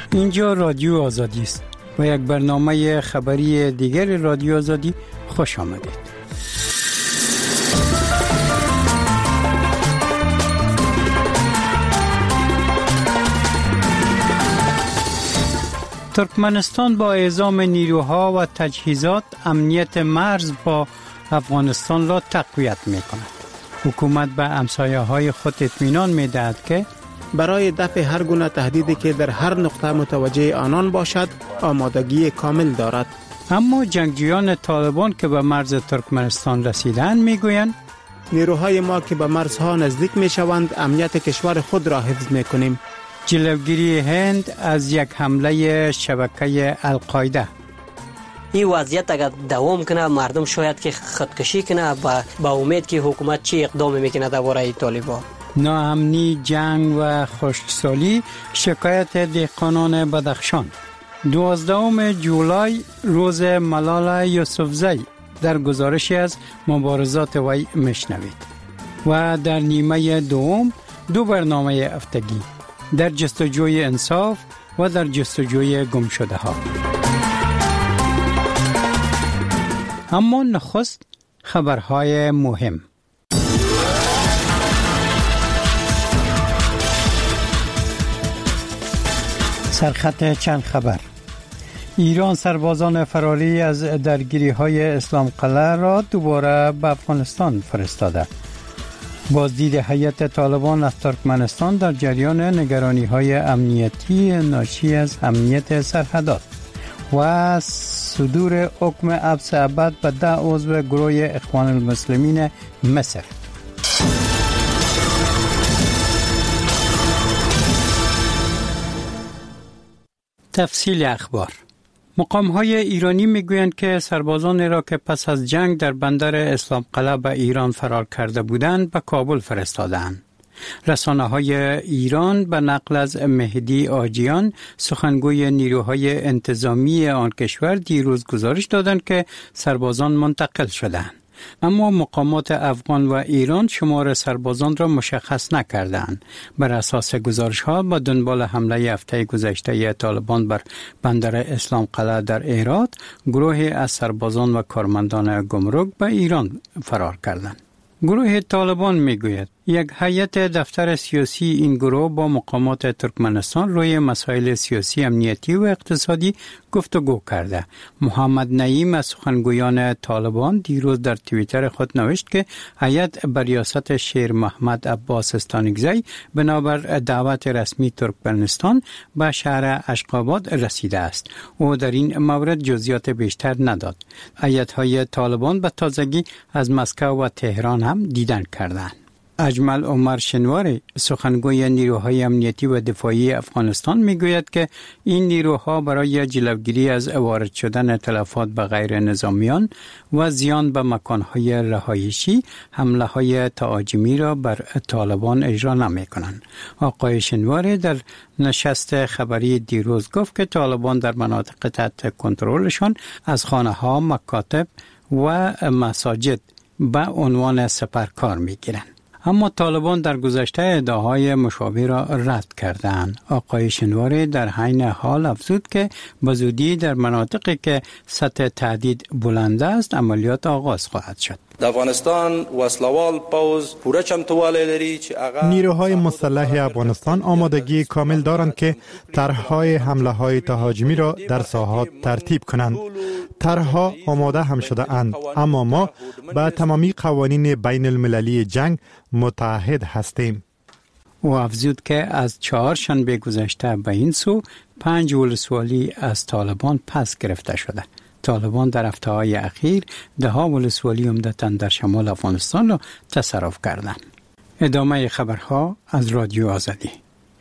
اینجا رادیو آزادی است و یک برنامه خبری دیگر رادیو آزادی. خوش آمدید. ترکمنستان با اعزام نیروها و تجهیزات امنیت مرز با افغانستان را تقویت می کند. حکومت به همسایه‌های خود اطمینان می دهد که برای دفع هر گونه تهدیدی که در هر نقطه متوجه آنان باشد آمادگی کامل دارد. اما جنگجویان طالبان که به مرز ترکمنستان رسیدند میگویند نیروهای ما که به مرزها نزدیک می شوند امنیت کشور خود را حفظ می کنیم. جلوگیری هند از یک حمله شبکه القاعده. این وضعیت اگر دوام کنه مردم شاید که خودکشی کنه با امید که حکومت چی اقدامی میکنه درباره طالبان. ناامنی، جنگ و خشکسالی شکایت دهقانان بدخشان. 12 جولای روز ملالا یوسفزی در گزارشی از مبارزات وی میشنوید. و در نیمه دوم دو برنامه هفتگی در جستجوی انصاف و در جستجوی گمشده ها. اما نخست خبرهای مهم. سرخط چند خبر. ایران سربازان فراری از درگیری‌های اسلام قلعه را دوباره به افغانستان فرستاده. بازدید هیئت طالبان از ترکمنستان در جریان نگرانی‌های امنیتی ناشی از امنیت سرحدات و صدور حکم حبس ابد به 10 عضو گروه اخوان المسلمین مصر. تفصیل اخبار. مقام‌های ایرانی میگویند که سربازانی را که پس از جنگ در بندر اسلام قلعه به ایران فرار کرده بودند به کابل فرستادند. رسانه‌های ایران به نقل از مهدی آجیان سخنگوی نیروهای انتظامی آن کشور دیروز گزارش دادند که سربازان منتقل شدند. اما مقامات افغان و ایران شمار سربازان را مشخص نکردند. بر اساس گزارش‌ها با دنبال حمله هفته گذشته طالبان بر بندر اسلام قلعه در هرات، گروهی از سربازان و کارمندان گمرک به ایران فرار کردند. گروه طالبان میگوید یک هیئت دفتر سیاسی این گروه با مقامات ترکمنستان روی مسائل سیاسی، امنیتی و اقتصادی گفتگو کرده. محمد نعیم از سخنگویان طالبان دیروز در توییتر خود نوشت که هیئت بر ریاست شیر محمد عباس استانکزی بنابر دعوت رسمی ترکمنستان به شهر اشقاباد رسیده است. او در این مورد جزئیات بیشتر نداد. هیئت‌های طالبان به تازگی از مسکو و تهران هم دیدن کردند. اجمل عمر شنواری سخنگوی نیروهای امنیتی و دفاعی افغانستان میگوید که این نیروها برای جلوگیری از وارد شدن تلفات به غیر نظامیان و زیان به مکانهای رهایشی حمله‌های تهاجمی را بر طالبان اجرا نمی‌کنند. آقای شنواری در نشست خبری دیروز گفت که طالبان در مناطق تحت کنترلشان از خانه‌ها، مکاتب و مساجد به عنوان سپرکار می‌گیرند. اما طالبان در گذشته ادعاهای مشابه را رد کردند. آقای شنواری در عین حال افزود که بزودی در مناطقی که سطح تهدید بلند است عملیات آغاز خواهد شد. در افغانستان وسلوال پوز پوره چمتوالی داری چې نیروهای مسلح افغانستان آمادگی کامل دارند که طرح‌های حمله‌های تهاجمی را در ساحات ترتیب کنند. طرح‌ها آماده هم شده اند، اما ما با تمامی قوانین بین المللی جنگ متعهد هستیم. او افزود که از 4 شنبه گذشته به این سو 5 ولسوالی از طالبان پس گرفته شده. طالبان در هفته‌های اخیر 10 ولسوالی عمدتاً در شمال افغانستان را تصرف کردند. ادامه خبرها از رادیو آزادی.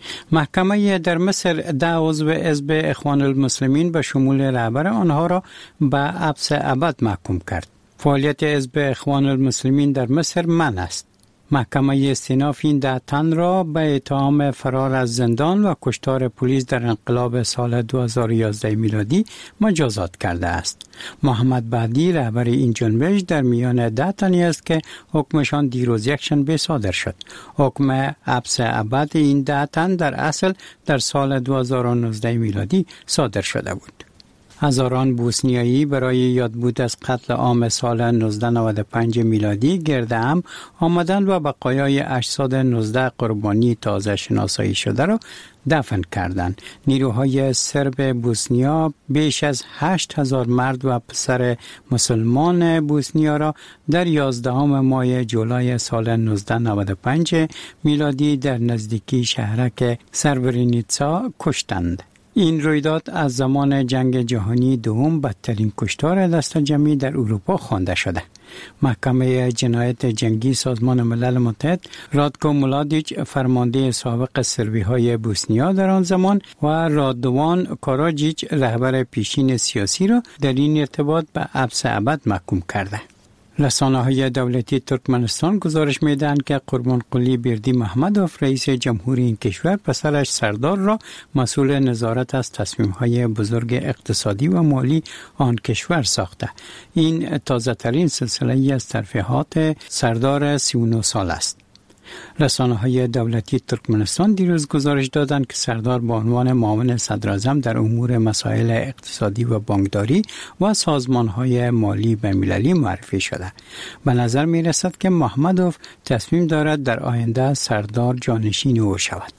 محکمه در مصر 10 عضو حزب اخوان المسلمین به شمول رهبر آنها را به حبس ابد محکوم کرد. فعالیت حزب اخوان المسلمین در مصر منع است. محکمه استئناف این 10 تن را به اتهام فرار از زندان و کشتار پلیس در انقلاب سال 2011 میلادی مجازات کرده است. محمد بعدی رهبر این جنبش در میان 10 تنی است که حکمشان دیروز یکشنبه صادر شد. حکم حبس ابد این 10 تن در اصل در سال 2019 میلادی صادر شده بود. هزاران بوسنیایی برای یادبود از قتل عام سال 1995 میلادی گرد هم آمدند و بقایای اجساد 19 قربانی تازه شناسایی شده را دفن کردند. نیروهای سرب بوسنیا بیش از 8,000 مرد و پسر مسلمان بوسنیا را در 11 ماه جولای سال 1995 میلادی در نزدیکی شهرک سربرینیتسا کشتند. این رویداد از زمان جنگ جهانی دوم بدترین کشتار دست جمعی در اروپا خوانده شده. محکمه جنایت جنگی سازمان ملل متحد رادکو ملادیچ فرمانده سابق سربی‌های بوسنیا در آن زمان و رادوان کاراجیچ رهبر پیشین سیاسی را در این ارتباط به حبس ابد محکوم کرده. رسانه‌های دولتی ترکمنستان گزارش می‌دهند که قربانقلی بردی محمدوف رئیس جمهوری این کشور پسرش سردار را مسئول نظارت از تصمیم‌های بزرگ اقتصادی و مالی آن کشور ساخته. این تازه‌ترین سلسله‌ای از ترفیعات سردار 39 سال است. رسانه‌های دولتی ترکمنستان دیروز گزارش دادند که سردار به عنوان معاون صدراعظم در امور مسائل اقتصادی و بانکداری و سازمان‌های مالی بین‌المللی معرفی شده. به نظر می‌رسد که محمدوف تصمیم دارد در آینده سردار جانشین او شود.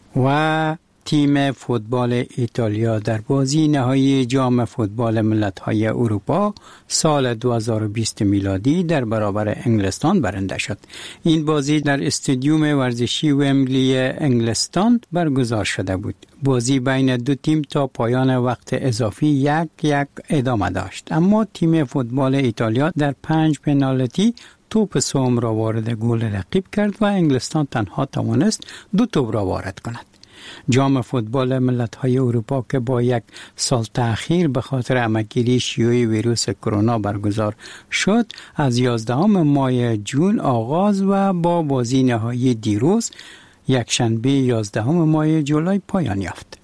و تیم فوتبال ایتالیا در بازی نهایی جام فوتبال ملت‌های اروپا سال 2020 میلادی در برابر انگلستان برنده شد. این بازی در استادیوم ورزشی ومبلی انگلستان برگزار شده بود. بازی بین دو تیم تا پایان وقت اضافی 1-1 ادامه داشت، اما تیم فوتبال ایتالیا در 5 پنالتی توپ سوم را وارد گل رقیب کرد و انگلستان تنها توانست 2 توپ را وارد کند. جام فوتبال ملت‌های اروپا که با 1 سال تأخیر به خاطر همه‌گیری شیوع ویروس کرونا برگزار شد، از 11 ماه جون آغاز و با بازی نهایی دیروز یکشنبه 11 ماه جولای پایان یافت.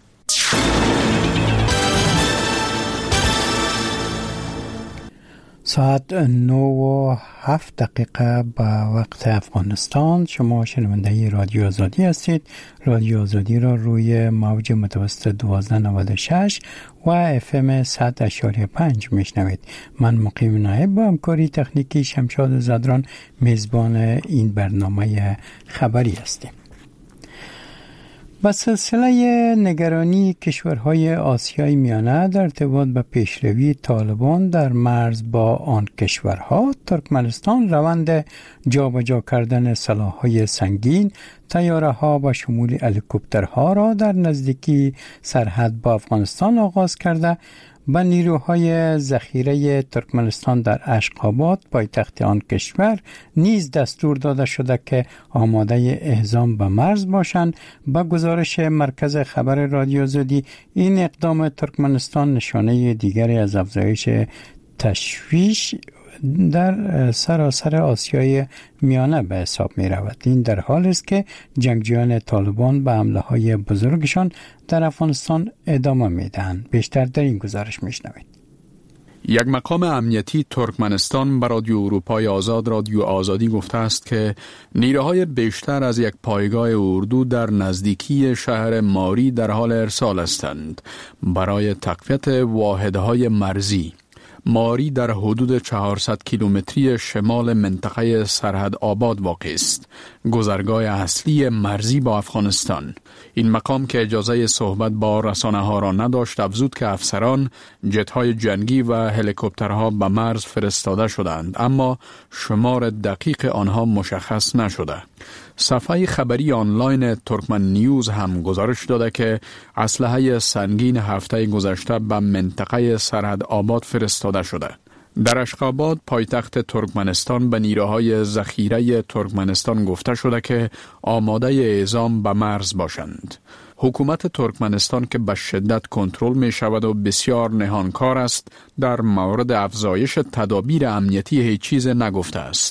ساعت 9:07 به وقت افغانستان. شما شنونده رادیو آزادی هستید. رادیو آزادی را روی موج متوسط 1296 و FM 100.5 میشنوید. من مقیم نایب با همکاری تکنیکی شمشاد زدران میزبان این برنامه خبری هستیم. با سلسله نگرانی کشورهای آسیای میانه در ارتباط به پیشروی طالبان در مرز با آن کشورها، ترکمنستان روند جابجا کردن سلاح‌های سنگین، طیاره‌ها و شمول هلیکوپترها را در نزدیکی سرحد با افغانستان آغاز کرده. به نیروهای ذخیره ترکمنستان در اشقاباد پایتخت آن کشور نیز دستور داده شده که آماده اعزام به مرز باشند. به گزارش مرکز خبر رادیو آزادی، این اقدام ترکمنستان نشانه دیگری از افزایش تشویش در سراسر آسیای میانه به حساب می رود. این در حالی است که جنگجویان طالبان به حمله های بزرگشان در افغانستان ادامه می دهند. بیشتر در این گزارش می شنوید. یک مقام امنیتی ترکمنستان به رادیو اروپای آزاد رادیو آزادی گفته است که نیروهای بیشتر از یک پایگاه اردو در نزدیکی شهر ماری در حال ارسال هستند برای تقویت واحدهای مرزی. ماری در حدود 400 کیلومتری شمال منطقه سرحد آباد واقع است، گذرگاه اصلی مرزی با افغانستان. این مقام که اجازه صحبت با رسانه‌ها را نداشت افزود که افسران، جت‌های جنگی و هلیکوپترها به مرز فرستاده شدند، اما شمار دقیق آنها مشخص نشده. صفحه خبری آنلاین ترکمن نیوز هم گزارش داده که اسلحه سنگین هفته گذشته به منطقه سرحد آباد فرستاده شده. در اشقاباد پایتخت ترکمنستان به نیروهای ذخیره ترکمنستان گفته شده که آماده اعزام به مرز باشند. حکومت ترکمنستان که به شدت کنترل می شود و بسیار نهانکار است، در مورد افزایش تدابیر امنیتی هیچ چیز نگفته است.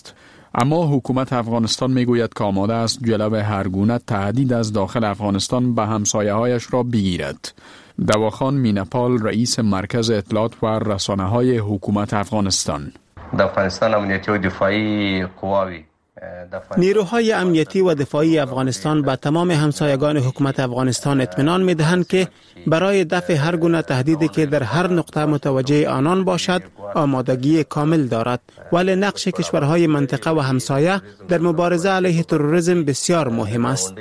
اما حکومت افغانستان میگوید که آماده است جلو هر گونه تهدید از داخل افغانستان به همسایه‌هایش را بگیرد. دواخان مینپال رئیس مرکز اطلاعات و رسانه‌های حکومت افغانستان: در افغانستان امنیتی و دفاعی قواوی نیروهای امنیتی و دفاعی افغانستان به تمام همسایگان حکومت افغانستان اطمینان می‌دهند که برای دفع هر گونه تهدیدی که در هر نقطه متوجه آنان باشد آمادگی کامل دارد، ولی نقش کشورهای منطقه و همسایه در مبارزه علیه تروریسم بسیار مهم است.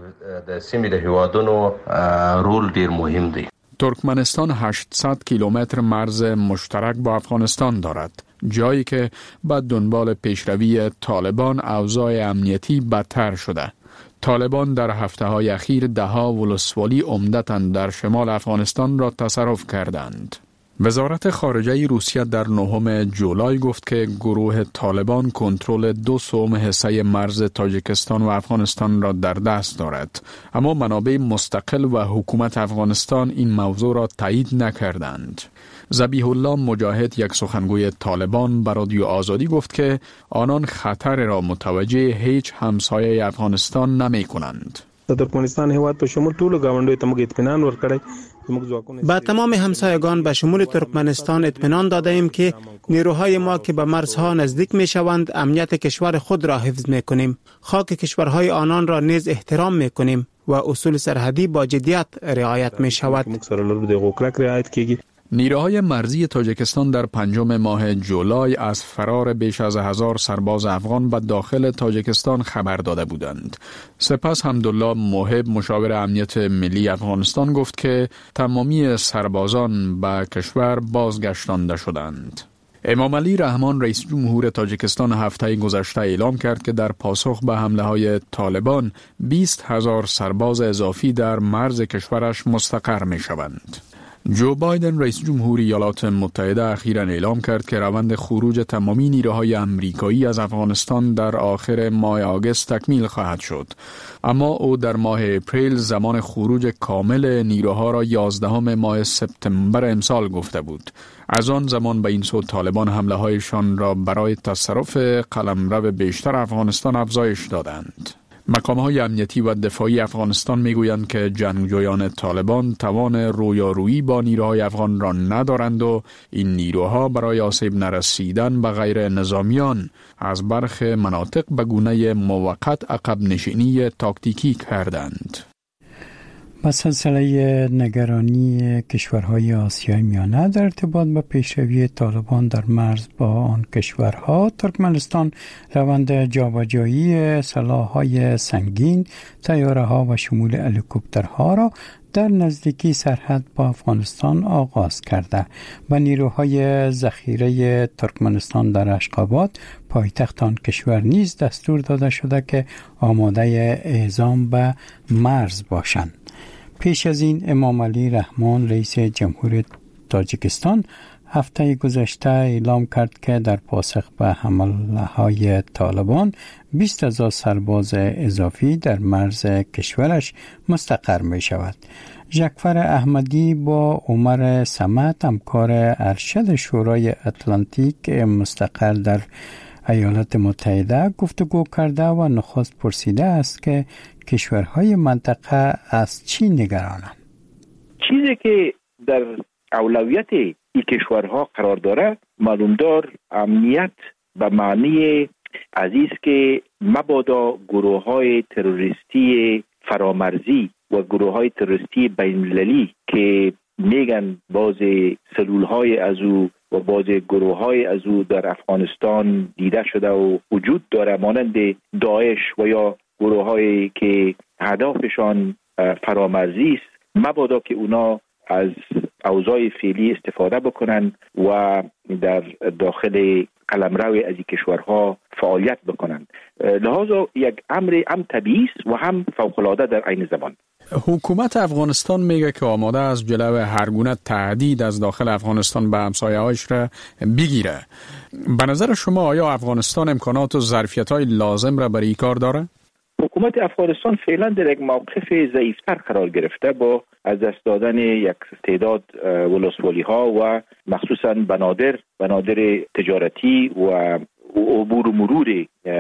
رول ډیر مهم دی. ترکمنستان 800 کیلومتر مرز مشترک با افغانستان دارد، جایی که بعد دنبال پیشروی طالبان اوضاع امنیتی بدتر شده. طالبان در هفته‌های اخیر ده‌ها ولسوالی عمدتاً در شمال افغانستان را تصرف کردند. وزارت خارجه روسیه در 9 جولای گفت که گروه طالبان کنترل 2/3 حصه مرز تاجیکستان و افغانستان را در دست دارد، اما منابع مستقل و حکومت افغانستان این موضوع را تایید نکردند. ذبیح الله مجاهد، یک سخنگوی طالبان، به رادیو آزادی گفت که آنان خطر را متوجه هیچ همسایه افغانستان نمی کنند. ترکمنستان هیواد په شمول ټولو ګاونډیو ته موږ اطمینان ورکړی. با تمام همسایگان به شمول ترکمنستان اطمینان داده ایم که نیروهای ما که به مرزها نزدیک می شوند امنیت کشور خود را حفظ می کنیم. خاک کشورهای آنان را نیز احترام می کنیم و اصول سرحدی با جدیت رعایت می شود. نیروهای مرزی تاجیکستان در 5 ماه جولای از فرار بیش از 1000 سرباز افغان به داخل تاجیکستان خبر داده بودند. سپس حمدالله موهب، مشاور امنیت ملی افغانستان، گفت که تمامی سربازان به کشور بازگشتانده شدند. امام علی رحمان، رئیس جمهور تاجیکستان، هفته گذشته اعلام کرد که در پاسخ به حمله های طالبان 20,000 سرباز اضافی در مرز کشورش مستقر می شوند. جو بایدن، رئیس جمهور ایالات متحده، اخیراً اعلام کرد که روند خروج تمامی نیروهای امریکایی از افغانستان در آخر ماه آگوست تکمیل خواهد شد، اما او در ماه اپریل زمان خروج کامل نیروها را 11 ماه سپتامبر امسال گفته بود. از آن زمان به این سو طالبان حمله هایشان را برای تصرف قلمرو بیشتر افغانستان افزایش دادند. مقام‌های امنیتی و دفاعی افغانستان میگویند که جنگجویان طالبان توان رویارویی با نیروهای افغان را ندارند و این نیروها برای آسیب نرسیدن به غیر نظامیان از برخی مناطق به گونه موقت عقب نشینی تاکتیکی کردند. با سلسله نگرانی کشورهای آسیای میانه در ارتباط با پیشروی طالبان در مرز با آن کشورها، ترکمنستان روند جابجایی سلاح‌های سنگین، طیاره‌ها و شمول هلیکوپترها را در نزدیکی سرحد با افغانستان آغاز کرده و نیروهای ذخیره ترکمنستان در اشقاباد، پایتخت آن کشور، نیز دستور داده شده که آماده اعزام به مرز باشند. پیش از این امام علی رحمان، رئیس جمهور تاجیکستان، هفته گذشته اعلام کرد که در پاسخ به حمله‌های طالبان 20,000 سرباز اضافی در مرز کشورش مستقر می شود. جعفر احمدی با عمر صمد، همکار ارشد شورای اتلانتیک مستقر در ایالات متحده، گفتگو کرده و نخست پرسیده است که کشورهای منطقه از چی نگرانند؟ چیزی که در اولویت این کشورها قرار داره، معلومدار امنیت به معنی عزیز که مبادا گروه‌های تروریستی فرامرزی و گروه‌های تروریستی بین‌المللی که میگن باز سلول‌های از او و باز گروه‌های از او در افغانستان دیده شده و وجود داره، مانند داعش و یا گروه‌هایی که هدفشان فرامرزی است، مبادا که اونا از اوضاع فعلی استفاده بکنن و در داخل قلمرو از این کشورها فعالیت بکنن. لذا یک امر هم طبیعی است و هم فوق‌العاده در عین زمان. حکومت افغانستان میگه که آماده است جلو هر گونه تهدید از داخل افغانستان به همسایه‌هایش را بگیره. به نظر شما آیا افغانستان امکانات و ظرفیت‌های لازم را برای این کار داره؟ حکومت افغانستان فعلا در یک موقف ضعیفتر قرار گرفته با از دست دادن یک تعداد ولسوالی‌ها و مخصوصاً بنادر تجارتی و عبور و مرور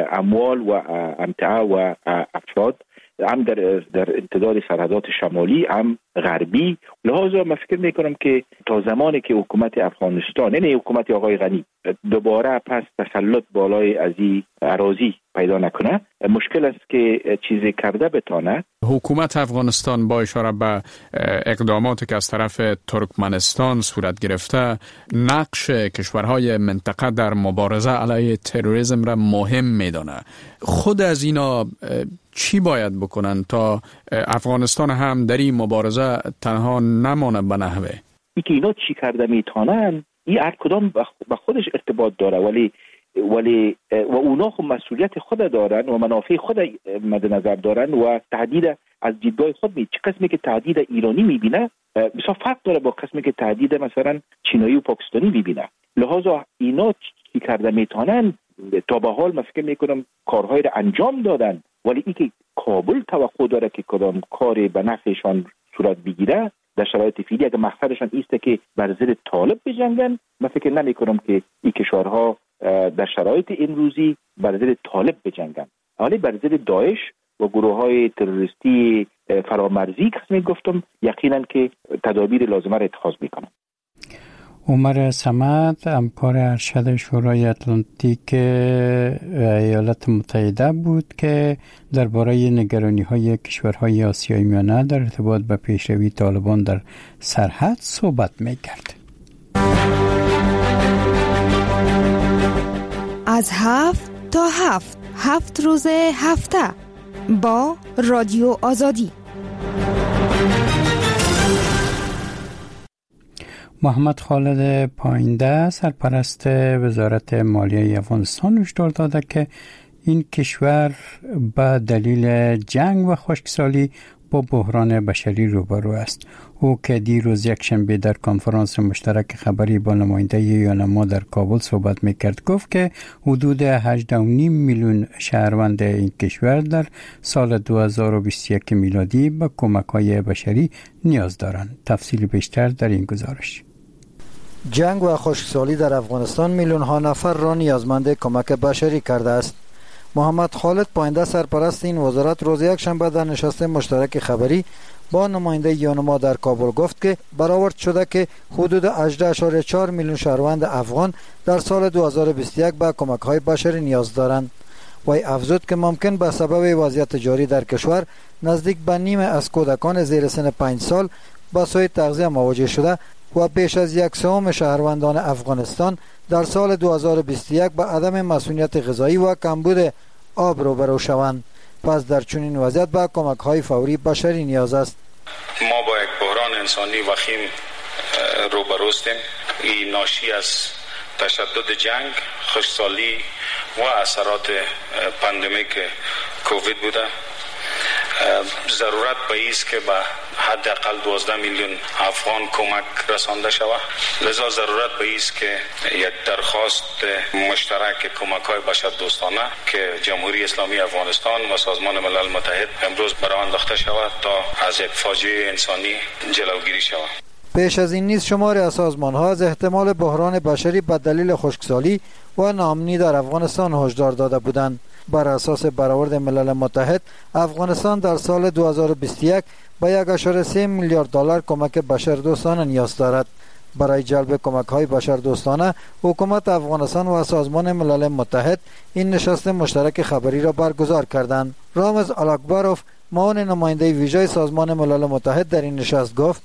اموال و امتعه و افراد، هم در امتداد سرحدات شمالی هم غربی. لذا من فکر میکنم که تا زمانی که حکومت افغانستان، یعنی حکومت آقای غنی، دوباره پس تسلط بالای از این اراضی پیدا نکنه، مشکل است که چیزی کرده بتانه. حکومت افغانستان با اشاره به اقداماتی که از طرف ترکمنستان صورت گرفته، نقش کشورهای منطقه در مبارزه علیه تروریسم را مهم میدانه. خود از اینا چی باید بکنن تا افغانستان هم در این مبارزه تنها نمانه به نحوه؟ ای که اینا چی کرده میتونن، این هر کدام به خودش ارتباط داره، ولی و اونا خود مسئولیت خود دارن و منافع خود مد نظر دارن و تهدید از دیدگاه خود چه قسمی که تهدید ایرانی میبینه بسیار فرق داره با قسمی که تهدید مثلا چینایی و پاکستانی میبینه. لذا اینا چی کرده میتونن تا به حال من فکر میکنم کارهای را انجام دادن، ولی این که کابل توقع داره که کدام کاری به نفعشان صورت بگیره در شرایط فعلی، اگه مقصدشان ایسته که بر ضد طالب بجنگن، من فکر نمی کنم که این کشورها در شرایط امروزی بر ضد طالب بجنگن، ولی بر ضد داعش و گروه های تروریستی فرامرزی که گفتم یقینا که تدابیر لازمه را اتخاذ میکنن. عمر صمد، همکار ارشد شورای اتلانتیک ایالات متحده بود که درباره نگرانی‌های کشورهای آسیای میانه در ارتباط به پیشروی طالبان در سرحد صحبت می‌کرد. از 7 تا 7 روز هفته با رادیو آزادی. محمد خالد پاینده، سرپرست وزارت مالیه افغانستان، هشدار داده که این کشور به دلیل جنگ و خشکسالی با بحران بشری روبرو است. او که دیروز یکشنبه در کنفرانس مشترک خبری با نماینده یونما در کابل صحبت میکرد، گفت که حدود 18.5 میلیون شهروند این کشور در سال 2021 میلادی به کمک‌های بشری نیاز دارند. تفصیل بیشتر در این گزارش. جنگ و خشکسالی در افغانستان میلیون ها نفر را نیازمند کمک بشری کرده است. محمد خالد پاینده، سرپرست این وزارت، روز یکشنبه در نشست مشترک خبری با نماینده یونما در کابل گفت که برآورد شده که حدود 18.4 میلیون شهروند افغان در سال 2021 به کمک‌های بشری نیاز دارند. وی افزود که ممکن به سبب وضعیت جاری در کشور نزدیک به نیم از کودکان زیر سن 5 سال با سوء تغذیه مواجه شده و بیش از 1/3 شهروندان افغانستان در سال 2021 به عدم مسئولیت غذایی و کمبود آب روبرو شوند. پس در چنین وضعیت به کمک‌های فوری بشری نیاز است. ما با یک بحران انسانی وخیم روبرو هستیم. این ناشی از تشدد جنگ، خشکسالی و اثرات پاندمیک کووید بوده. ضرورت به است که به حداقل 12 میلیون افغان کمک رسانده شود. لذا ضرورت به است که یک درخواست مشترک کمک‌های بشردوستانه که جمهوری اسلامی افغانستان و سازمان ملل متحد امروز برآورد انداخته شود تا از یک فاجعه انسانی جلوگیری شود. پیش از این نیز شماری از سازمان‌ها از احتمال بحران بشری به دلیل خشکسالی و ناامنی در افغانستان هشدار داده بودند. بر اساس برآورد ملل متحد، افغانستان در سال 2021 به 1.3 میلیارد دلار کمک بشردوستانه نیاز دارد. برای جلب کمک‌های بشردوستانه، حکومت افغانستان و سازمان ملل متحد این نشست مشترک خبری را برگزار کردند. رامز الاکبروف، معاون نماینده ویژه سازمان ملل متحد، در این نشست گفت: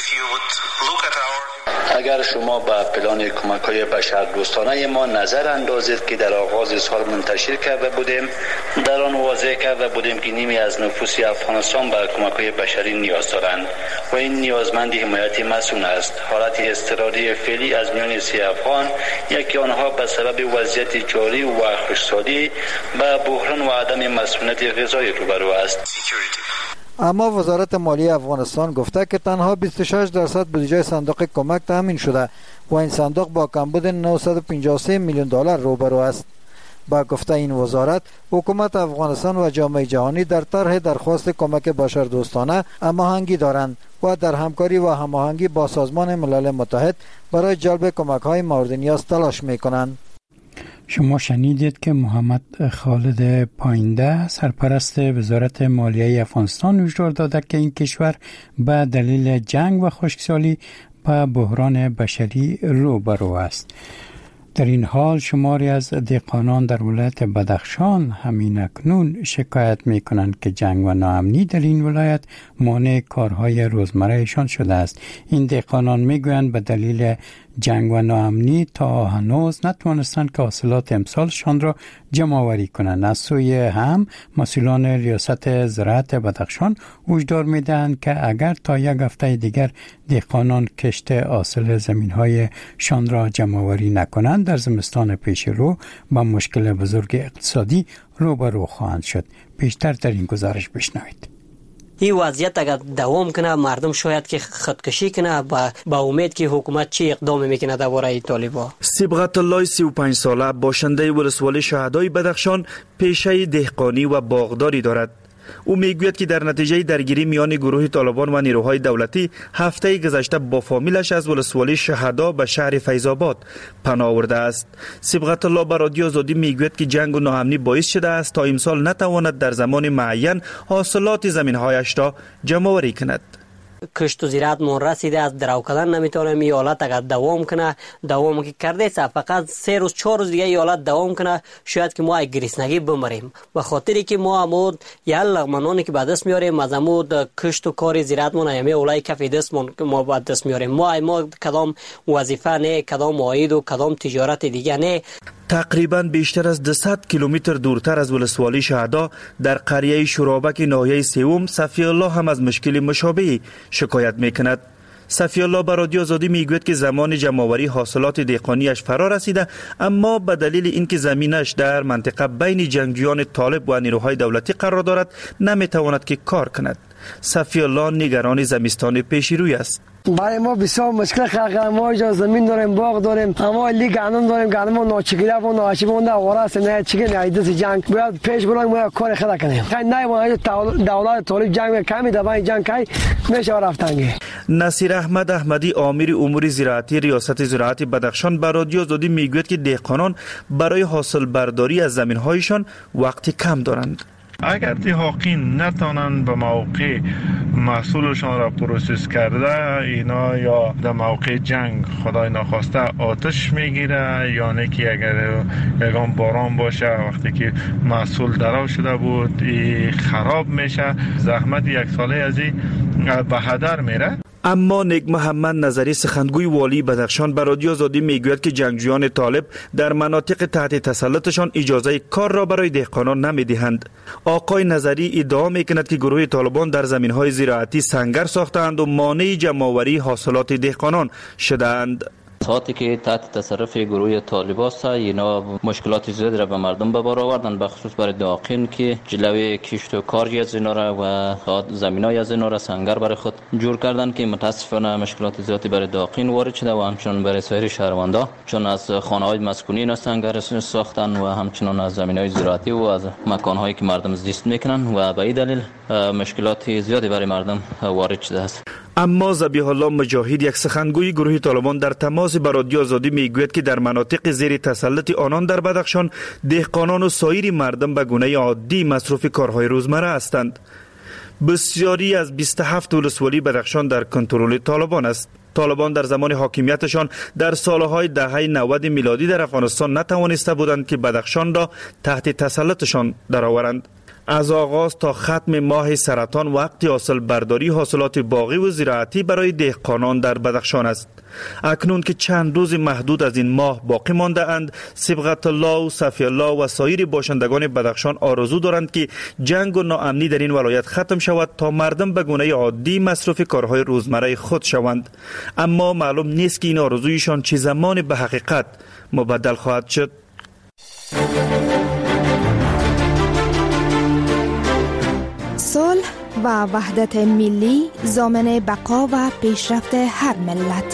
اگر شما به پلان کمک‌های بشردوستانه ما نظر اندازید که در آغاز سال منتشر کرده بودیم، در آن واضح کرده بودیم که نیمی از نفوس افغانستان به کمک‌های بشری نیاز دارند و این نیازمند حمایت مسئول است. حالت اضطراری فعلی از میان 30 افغان، یکی آنها به سبب وضعیت جاری و خشکسالی به بحران و عدم مسئولیت غذایی روبرو است. اما وزارت مالیه افغانستان گفته که تنها 26% بودجه صندوق کمک تامین شده و این صندوق با کمبود 953 میلیون دلار روبرو است. با گفته این وزارت، حکومت افغانستان و جامعه جهانی در طرح درخواست کمک بشردوستانه هماهنگی دارند و در همکاری و هماهنگی با سازمان ملل متحد برای جلب کمک‌های مورد نیاز تلاش می‌کنند. شما شنیدید که محمد خالد پاینده سرپرست وزارت مالیه افغانستان هشدار داده که این کشور به دلیل جنگ و خشکسالی به بحران بشری روبرو است. در این حال شماری از دهقانان در ولایت بدخشان همین اکنون شکایت می کنند که جنگ و ناامنی در این ولایت مانع کارهای روزمرهشان شده است. این دهقانان می گویند به دلیل جنگ و ناامنی تا هنوز نتوانستند که حاصلات امسالشان را جمع آوری کنند. از سوی هم مسئولان ریاست زراعت بدخشان هشدار می‌دهند که اگر تا یک هفته دیگر دهقانان کشت حاصل زمین‌های شان را جمع آوری نکنند در زمستان پیش رو با مشکل بزرگ اقتصادی روبرو خواهند شد. بیشتر در این گزارش بشنوید. این وضعیت اگر دوام کنه مردم شاید که خودکشی کنه با امید که حکومت چی اقدام میکنه درباره طالبان. صبغت الله 35 ساله باشنده ولسوالی شهدای بدخشان پیشه دهقانی و باغداری دارد. او میگوید که در نتیجه درگیری میان گروه طالبان و نیروهای دولتی هفته گذشته با فامیلش از ولسوالی شهدا به شهر فیض‌آباد پناه آورده است. صبغت الله به رادیو آزادی میگوید که جنگ و ناامنی باعث شده است تا امسال نتواند در زمان معین حاصلات زمین‌هایش را جمع آوری کند. کشت و زراعت من رسیده از درو کردن نمیتونه می حالت اگر دوام کنه دوام که کرده فقط 3 روز 4 روز دیگه حالت دوام کنه شاید که ما گریسنگی بمریم به خاطری که ما عمود یا لغمانانی که به دست میاریم از عمود کشت و کار زراعت من همه اولای کف دست ما به دست میاریم ما کدام وظیفه نه کدام عاید و کدام تجارت دیگه نه. تقریباً بیشتر از 200 کیلومتر دورتر از ولسوالی شهدا در قریه شورابک ناحیه سوم صفی الله هم از مشکل مشابه شکایت میکند. صفی الله به رادیو آزادی میگوید که زمان جمع‌آوری حاصلات دهقانیش فرا رسیده اما به دلیل اینکه زمینش در منطقه بین جنگجویان طالب و نیروهای دولتی قرار دارد نمیتواند که کار کند. صفی الله نگران زمستان پیش روی است. برای ما بسیار مشکل خلق ما اینجا زمین داریم باغ داریم اما لیگ گندم داریم گندم ناچگیره و ناچی مونده وراست نه چیگه نه دست جنگ باید پیش بریم ما کار خدا کنیم نه ما دولت طالب جنگ کمی دبای جنگ کی میشه رفتنگی. نصیر احمد احمدی امیر امور زراعتی ریاست زراعت بدخشان به رادیو آزادی میگوید که دهقانان برای حاصل برداری از زمین‌هایشان وقت کم دارند. اگر دهقان نتانند به موقع محصولشان را پروسس کرده اینا یا در موقع جنگ خدای نخواسته آتش میگیره یا نه که اگر یگان باران باشه وقتی که محصول درو شده بود خراب میشه زحمت یک ساله از به هدر میره. اما نگ محمد نظری سخنگوی والی بدخشان به رادیو آزادی میگوید که جنگجویان طالب در مناطق تحت تسلطشان اجازه کار را برای دهقانان نمیدهند. آقای نظری ادعا میکند که گروه طالبان در زمینهای زراعتی سنگر ساختند و مانع جمع‌آوری حاصلات دهقانان شدند. ساعتی که تحت تصرف گروه طالب است اینا مشکلات زیادی را به مردم به بار آوردن به خصوص برای دهقان که جلوی کشت و کاری از اینا را و زمینای از اینا را سنگر برای خود جور کردن که متاسفانه مشکلات زیادی برای دهقان وارد شده و همچنین برای سایر شهروندان چون از خانه‌های مسکونی اینا سنگر ساختن و همچنین از زمینای زراعتی و از مکان‌هایی که مردم زیست میکنن و به این دلیل مشکلات زیادی برای مردم وارد شده است. اما ذبیح الله مجاهد یک سخنگوی گروه طالبان در تماس با رادیو آزادی میگوید که در مناطق زیر تسلط آنان در بدخشان دهقانان و سایر مردم به گونه عادی مصروف کارهای روزمره هستند. بسیاری از 27 ولسوالی بدخشان در کنترل طالبان است. طالبان در زمان حاکمیتشان در سالهای دهه 90 میلادی در افغانستان نتوانسته بودند که بدخشان را تحت تسلطشان درآورند. از آغاز تا ختم ماه سرطان وقتی حاصل برداری حاصلات باغی و زراعتی برای دهقانان در بدخشان است. اکنون که چند روز محدود از این ماه باقی مانده اند صبغت الله و صفی الله و سایر باشندگان بدخشان آرزو دارند که جنگ و ناامنی در این ولایت ختم شود تا مردم به گونه عادی مصروف کارهای روزمره خود شوند. اما معلوم نیست که این آرزویشان چه زمان به حقیقت مبدل خواهد شد. صلح و وحدت ملی ضامن بقا و پیشرفت هر ملت.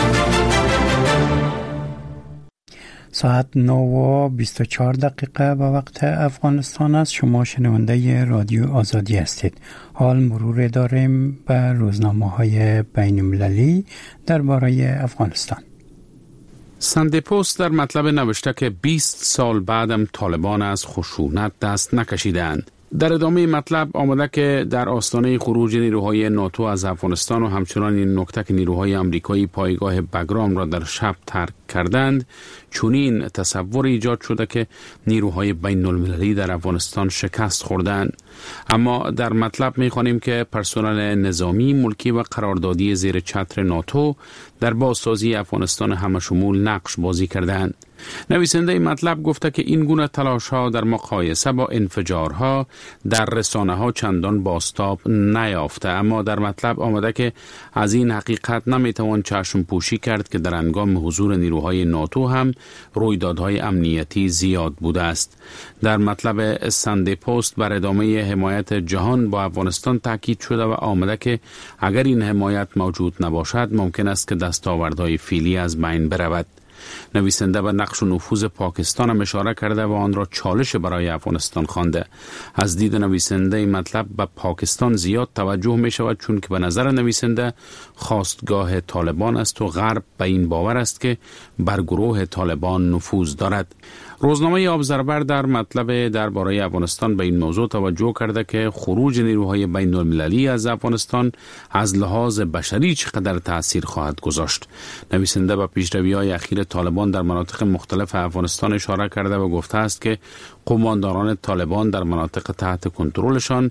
ساعت 9:24 و وقت افغانستان است. شما شنونده رادیو آزادی هستید. حال مرور داریم به روزنامه‌های بین المللی درباره افغانستان. ساندی پست در مطلب نوشته که 20 سال بعدم طالبان از خشونت دست نکشیدند. در ادامه مطلب آمده که در آستانه خروج نیروهای ناتو از افغانستان و همچنان این نکته که نیروهای آمریکایی پایگاه بگرام را در شب ترک کردند، چنین تصور ایجاد شده که نیروهای بین المللی در افغانستان شکست خوردند. اما در مطلب می‌خوانیم که پرسنل نظامی، ملکی و قراردادی زیر چتر ناتو در بازسازی افغانستان همشمول نقش بازی کردند. نویسنده مطلب گفته که این گونه تلاش‌ها در مقایسه با انفجارها در رسانه‌ها چندان بازتاب نیافته، اما در مطلب آمده که از این حقیقت نمیتوان چشم پوشی کرد که در هنگام حضور نیروهای ناتو هم رویدادهای امنیتی زیاد بوده است. در مطلب ساندی پست بر ادامه حمایت جهان با افغانستان تاکید شده و آمده که اگر این حمایت موجود نباشد ممکن است که دستاوردهای فعلی از بین برود. نویسنده به نقش و نفوذ پاکستان هم اشاره کرده و آن را چالش برای افغانستان خوانده. از دید نویسنده مطلب به پاکستان زیاد توجه می شود چون که به نظر نویسنده خواستگاه طالبان است و غرب به این باور است که بر گروه طالبان نفوذ دارد. روزنامه ابزرور در مطلب درباره افغانستان به این موضوع توجه کرده که خروج نیروهای بین المللی از افغانستان از لحاظ بشری چقدر تأثیر خواهد گذاشت. نویسنده به پیشروی‌های اخیر طالبان در مناطق مختلف افغانستان اشاره کرده و گفته است که قماندانان طالبان در مناطق تحت کنترلشان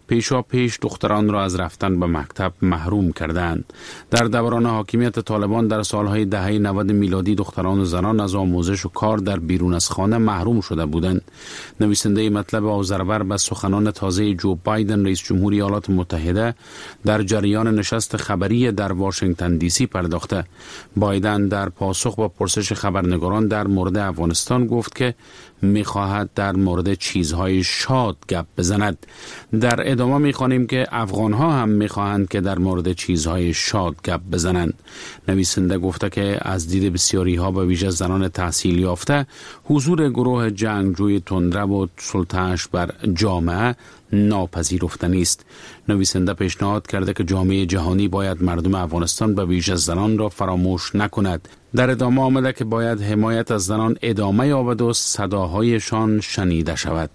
پیش دختران را از رفتن به مکتب محروم کردند. در دوران حاکمیت طالبان در سالهای دهه 90 میلادی دختران و زنان از آموزش و کار در بیرون از خانه محروم شده بودند. نویسنده مطلب ابزرور به سخنان تازه جو بایدن رئیس جمهوری ایالات متحده در جریان نشست خبری در واشنگتن دی سی پرداخته. بایدن در پاسخ با پرسش خبرنگاران در مورد افغانستان گفت که می‌خواهد در مورد چیزهای شاد گپ بزند. در ادامه می‌خوانیم که افغان‌ها هم می‌خواهند که در مورد چیزهای شاد گپ بزنند. نویسنده گفته که از دید بسیاری‌ها به ویژه زنان تحصیل یافته حضور گروه جنگجوی تندرو و سلطه‌اش بر جامعه ناپذیرفتنی است. نویسنده پیشنهاد کرده که جامعه جهانی باید مردم افغانستان به ویژه زنان را فراموش نکند. در ادامه آمده که باید حمایت از زنان ادامه یابد و صداهایشان شنیده شود.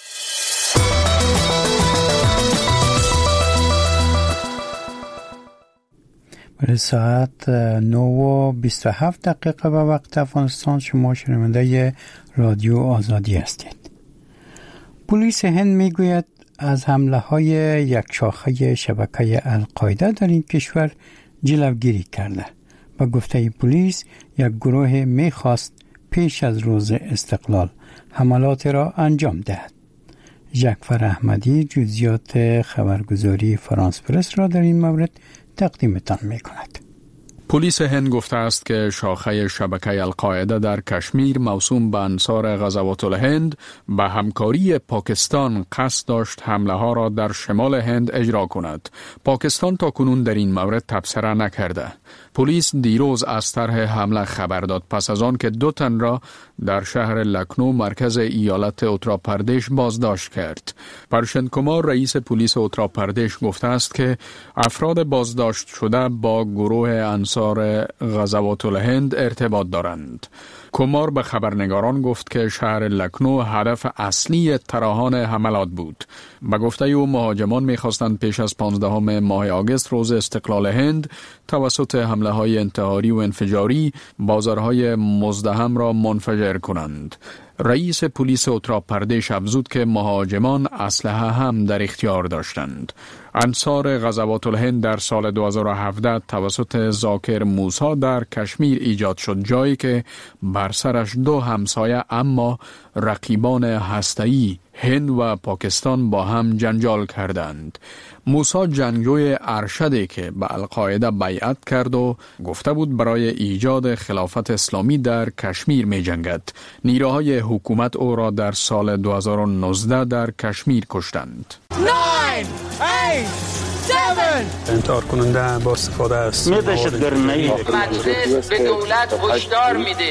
برای ساعت 9:27 به وقت افغانستان شما شنونده رادیو آزادی هستید. پلیس هند میگوید از حمله های یک شاخه شبکه القاعده در این کشور جلوگیری کرده. با گفته پلیس یک گروه میخواست پیش از روز استقلال حملات را انجام دهد. جعفر احمدی جزئیات خبرگزاری فرانس پرس را در این مورد تقدیمتان میکند. پلیس هند گفته است که شاخه شبکه القاعده در کشمیر موسوم به انصار غزوات الهند به همکاری پاکستان قصد داشت حمله ها را در شمال هند اجرا کند. پاکستان تاکنون در این مورد تبصره نکرده. پلیس دیروز از طرح حمله خبر داد پس از آن که 2 تن را در شهر لکنو مرکز ایالت اتر پردیش بازداشت کرد. پرشن کمار رئیس پلیس اتر پردیش گفته است که افراد بازداشت شده با گروه انصار غزوات الهند ارتباط دارند. کمار به خبرنگاران گفت که شهر لکنو هدف اصلی طراحان حملات بود. به گفته او مهاجمان می‌خواستند پیش از 15 ماه آگوست روز استقلال هند توسط حمله‌های انتحاری و انفجاری بازارهای مزدحم را منفجر کنند. رئیس پلیس اتر پردیش افزود که مهاجمان اسلحه هم در اختیار داشتند. انصار غزوات الهند در سال 2017 توسط ذاکر موسی در کشمیر ایجاد شد، جایی که بر سرش 2 همسایه اما رقیبان هسته‌ای هند و پاکستان با هم جنجال کردند. موسی جنگجوی ارشدی که به القاعده بیعت کرد و گفته بود برای ایجاد خلافت اسلامی در کشمیر می جنگد. نیروهای حکومت او را در سال 2019 در کشمیر کشتند. 9, 8 انتحار کننده با استفاده از مجلس به دولت هشدار میده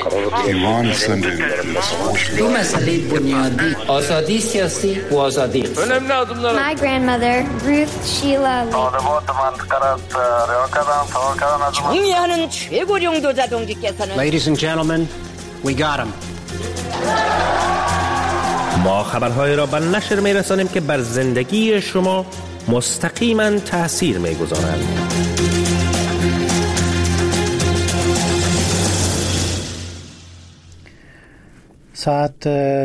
دو مسئله بنیادی آزادی سیاسی و آزادی My grandmother Ruth Sheila 정의하는 최고령 도자동지께서는 Ladies and gentlemen, we got him. ما خبرهای را به نشر می‌رسانیم که بر زندگی شما مستقیما تأثیر می‌گذارند. ساعت